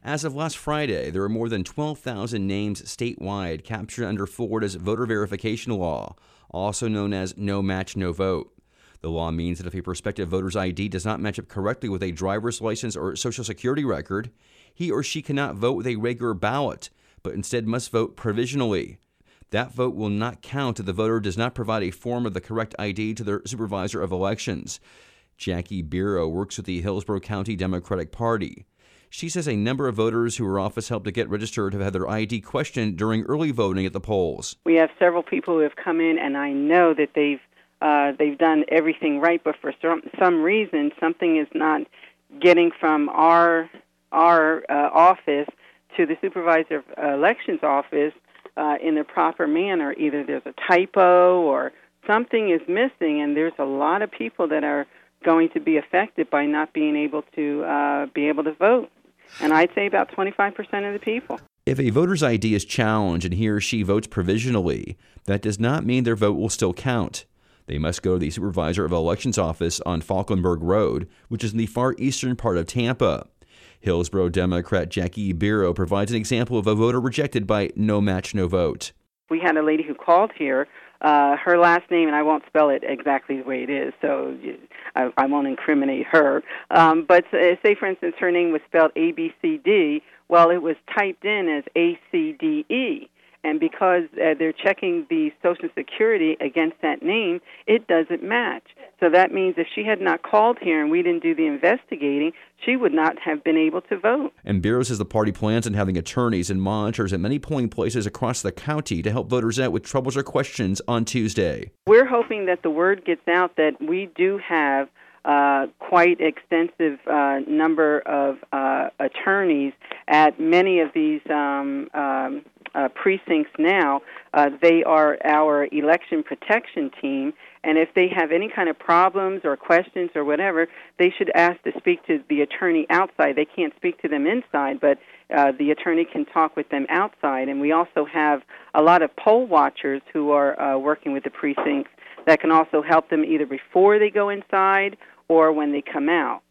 As of last Friday, there are more than 12,000 names statewide captured under Florida's voter verification law, also known as No Match, No Vote. The law means that if a prospective voter's ID does not match up correctly with a driver's license or social security record, he or she cannot vote with a regular ballot, but instead must vote provisionally. That vote will not count if the voter does not provide a form of the correct ID to their supervisor of elections. Jackie Biro works with the Hillsborough County Democratic Party. She says a number of voters who her office helped to get registered have had their ID questioned during early voting at the polls. We have several people who have come in, and I know that they've done everything right, but for some reason, something is not getting from our office to the supervisor of elections office in the proper manner. Either there's a typo or something is missing, and there's a lot of people that are going to be affected by not being able to vote. And I'd say about 25% of the people. If a voter's ID is challenged and he or she votes provisionally, that does not mean their vote will still count. They must go to the supervisor of elections office on Falkenberg Road, which is in the far eastern part of Tampa. Hillsborough Democrat Jackie Biro provides an example of a voter rejected by No Match, No Vote. We had a lady who called here. Her last name, and I won't spell it exactly the way it is, so I won't incriminate her. But say, for instance, her name was spelled ABCD. Well, it was typed in as ACDE. And because they're checking the Social Security against that name, it doesn't match. So that means if she had not called here and we didn't do the investigating, she would not have been able to vote. And Biro says the party plans on having attorneys and monitors at many polling places across the county to help voters out with troubles or questions on Tuesday. We're hoping that the word gets out that we do have quite extensive number of attorneys at many of these precincts now. They are our election protection team, and if they have any kind of problems or questions or whatever, they should ask to speak to the attorney outside. They can't speak to them inside, but the attorney can talk with them outside. And we also have a lot of poll watchers who are working with the precincts that can also help them either before they go inside or when they come out.